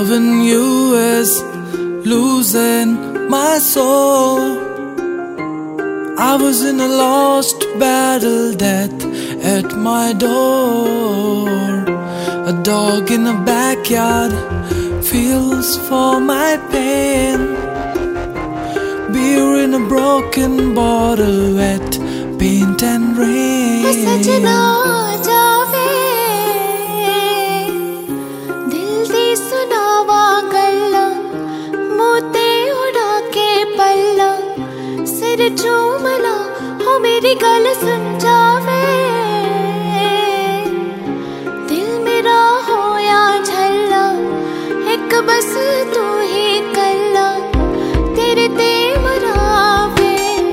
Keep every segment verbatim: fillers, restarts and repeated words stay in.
Loving you is losing my soul. I was in a lost battle, death at my door. A dog in a backyard feels for my pain. Beer in a broken bottle, wet paint and rain. ओ सजना जावे दिल दी सुनावा गल्ला मोते उड़ा के पल्ला सिर चूमला हो मेरी गल सुन जावे दिल मेरा होया झल्ला एक बस तू ही कल्ला तेरे ते मरावे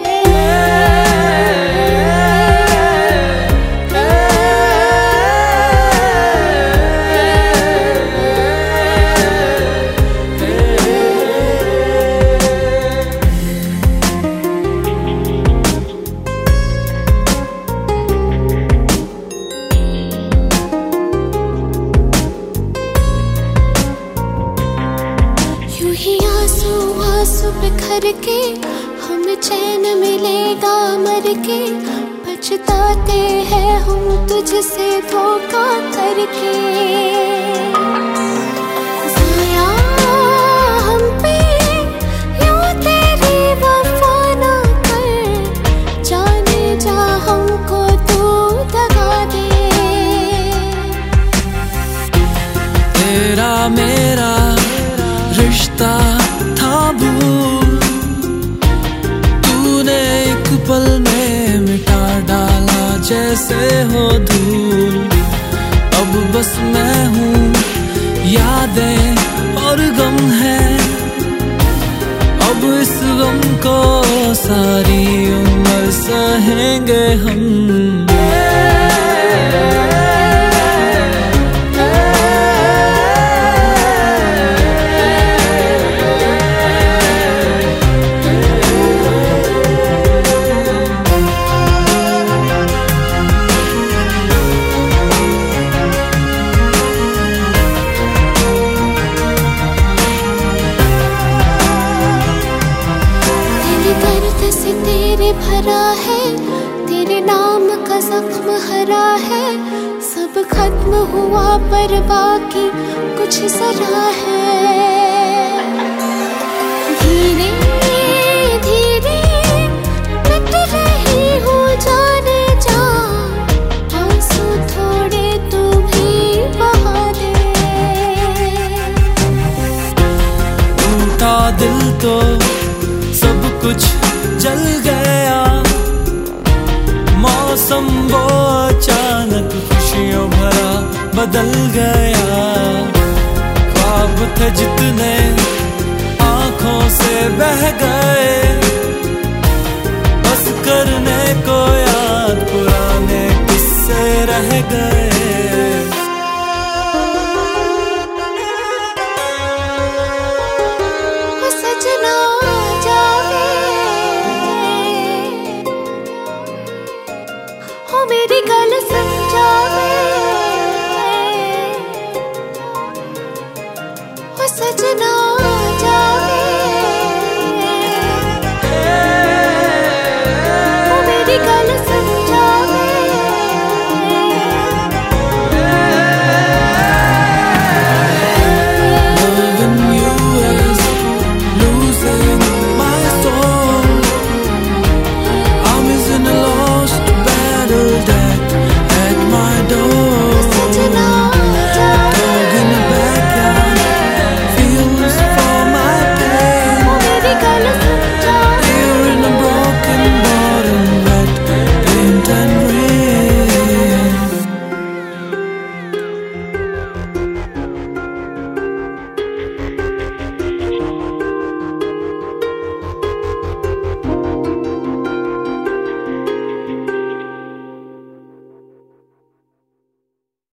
बिखर के हम चैन मिलेगा मर के पछताते हैं हम तुझसे धोखा करके ज़ाया हम पे यूं तेरी वफा ना कर जाने जा हमको तू दगा दे तेरा मेरा रिश्ता था भूल तूने एक पल में मिटा डाला जैसे हो धूल अब बस मैं हूँ यादें और गम है अब इस गम को सारी उम्र सहेंगे हम से तेरे भरा है तेरे नाम का जख्म हरा है सब खत्म हुआ पर बाकी कुछ जरा है धीरे धीरे मिट रही हूँ जाने जा आंसू थोड़े तू भी बहा दे टूटा दिल तो सब कुछ जल गया मौसम वो अचानक खुशियों भरा बदल गया ख्वाब थे जितने आंखों से बह गए बस करने को याद पुराने किस्से रह गए सजना हो मेरी गल समझावे हो सजना।